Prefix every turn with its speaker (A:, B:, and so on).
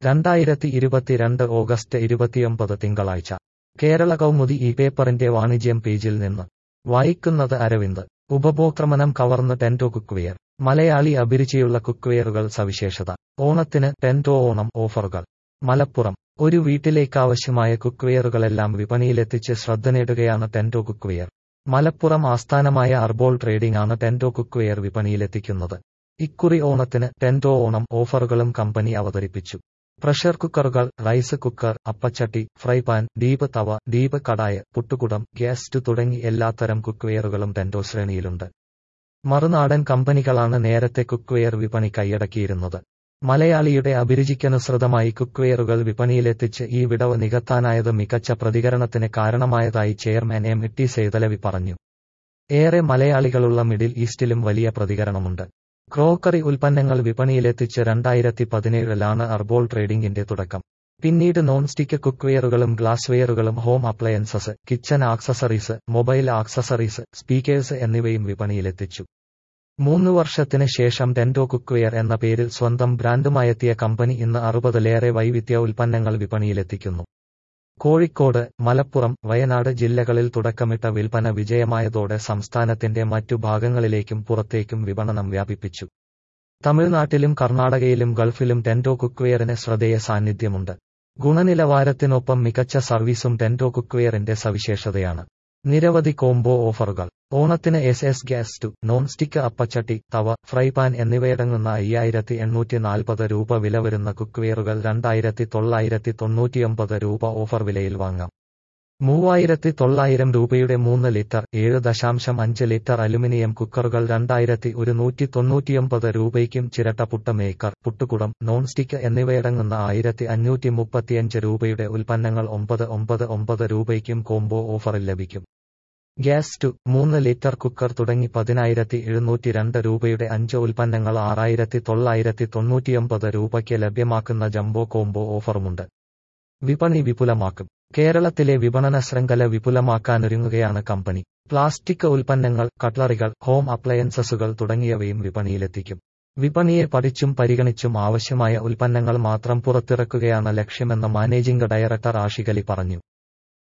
A: 2022 August 29 തിങ്കളാഴ്ച കേരള കൗമുദി ഈ പേപ്പറിന്റെ വാണിജ്യം പേജിൽ നിന്ന് വായിക്കുന്നത് അരവിന്ദ്. ഉപഭോക്തൃമനം കവർന്ന് ടെൻറ്റോ കുക്ക്വെയർ. മലയാളി അഭിരുചിയുള്ള കുക്ക്വെയറുകൾ സവിശേഷത. ഓണത്തിന് ടെൻറ്റോ ഓണം ഓഫറുകൾ. മലപ്പുറം. ഒരു വീട്ടിലേക്കാവശ്യമായ കുക്ക്വെയറുകളെല്ലാം വിപണിയിലെത്തിച്ച് ശ്രദ്ധ നേടുകയാണ് ടെൻറ്റോ കുക്ക്വെയർ. മലപ്പുറം ആസ്ഥാനമായ അർബോൾ ട്രേഡിംഗ് ആണ് ടെൻറ്റോ കുക്ക്വെയർ വിപണിയിലെത്തിക്കുന്നത്. ഇക്കുറി ഓണത്തിന് ടെൻറ്റോ ഓണം ഓഫറുകളും കമ്പനി അവതരിപ്പിച്ചു. പ്രഷർ കുക്കറുകൾ, റൈസ് കുക്കർ, അപ്പച്ചട്ടി, ഫ്രൈ പാൻ, ഡീപ് തവ, ഡീപ് കടായ, പുട്ടുകുടം, ഗ്യാസ് സ്റ്റു തുടങ്ങി എല്ലാത്തരം കുക്ക്വെയറുകളും ടെൻറ്റോ ശ്രേണിയിലുണ്ട്. മറുനാടൻ കമ്പനികളാണ് നേരത്തെ കുക്ക്വെയർ വിപണി കൈയടക്കിയിരുന്നത്. മലയാളിയുടെ അഭിരുചിക്കനുസൃതമായി കുക്ക്വെയറുകൾ വിപണിയിലെത്തിച്ച് ഈ വിടവ് നികത്താനായത് മികച്ച പ്രതികരണത്തിന് കാരണമായതായി ചെയർമാൻ എം.ടി. സൈതലവി പറഞ്ഞു. ഏറെ മലയാളികളുള്ള മിഡിൽ ഈസ്റ്റിലും വലിയ പ്രതികരണമുണ്ട്. ക്രോക്കറി ഉൽപ്പന്നങ്ങൾ വിപണിയിലെത്തിച്ച് 2017 അർബോൾ ട്രേഡിംഗിന്റെ തുടക്കം. പിന്നീട് നോൺ സ്റ്റിക്ക് കുക്ക്വെയറുകളും ഗ്ലാസ്വെയറുകളും home appliances, kitchen accessories, mobile accessories, speakers എന്നിവയും വിപണിയിലെത്തിച്ചു. 3 വർഷത്തിന് ശേഷം ടെൻറ്റോ കുക്ക്വെയർ എന്ന പേരിൽ സ്വന്തം ബ്രാൻഡുമായെത്തിയ കമ്പനി ഇന്ന് 60-ലേറെ വൈവിധ്യ ഉൽപ്പന്നങ്ങൾ വിപണിയിലെത്തിക്കുന്നു. കോഴിക്കോട്, മലപ്പുറം, വയനാട് ജില്ലകളിൽ തുടക്കമിട്ട വിൽപ്പന വിജയമായതോടെ സംസ്ഥാനത്തിന്റെ മറ്റു ഭാഗങ്ങളിലേക്കും പുറത്തേക്കും വിപണനം വ്യാപിപ്പിച്ചു. തമിഴ്നാട്ടിലും കർണാടകയിലും ഗൾഫിലും ടെൻറ്റോ കുക്ക്വെയറിന് ശ്രദ്ധേയ സാന്നിധ്യമുണ്ട്. ഗുണനിലവാരത്തിനൊപ്പം മികച്ച സർവീസും ടെൻറ്റോ കുക്ക്വെയറിന്റെ സവിശേഷതയാണ്. നിരവധി കോംബോ ഓഫറുകൾ. ഓണത്തിന് S gas stove, non stick അപ്പച്ചട്ടി, തവ, ഫ്രൈ പാൻ എന്നിവയടങ്ങുന്ന 5840 രൂപ വില വരുന്ന കുക്ക്വെയറുകൾ 2999 രൂപ ഓഫർ വിലയിൽ വാങ്ങാം. 3900 രൂപയുടെ 3 ലിറ്റർ, 7.5 ലിറ്റർ അലുമിനിയം കുക്കറുകൾ 2199 രൂപയ്ക്കും ചിരട്ട പുട്ട് മേക്കർ, പുട്ടുകുടം, നോൺ സ്റ്റിക്ക് എന്നിവയടങ്ങുന്ന 1535 രൂപയുടെ ഉൽപ്പന്നങ്ങൾ 999 രൂപയ്ക്കും കോംബോ ഓഫറിൽ ലഭിക്കും. ഗ്യാസ് സ്റ്റു, 3 ലിറ്റർ കുക്കർ തുടങ്ങി 10702 രൂപയുടെ 5 ഉൽപ്പന്നങ്ങൾ 6999 രൂപയ്ക്ക് ലഭ്യമാക്കുന്ന ജംബോ കോംബോ ഓഫറുമുണ്ട്. വിപണി വിപുലമാക്കും. കേരളത്തിലെ വിപണന ശൃംഖല വിപുലമാക്കാനൊരുങ്ങുകയാണ് കമ്പനി. പ്ലാസ്റ്റിക് ഉൽപ്പന്നങ്ങൾ, കട്ട്ലറികൾ, ഹോം അപ്ലയൻസസുകൾ തുടങ്ങിയവയും വിപണിയിലെത്തിക്കും. വിപണിയെ പഠിച്ചും പരിഗണിച്ചും ആവശ്യമായ ഉൽപ്പന്നങ്ങൾ മാത്രം പുറത്തിറക്കുകയാണ് ലക്ഷ്യമെന്ന് മാനേജിംഗ് ഡയറക്ടർ ആഷിഖ് അലി പറഞ്ഞു.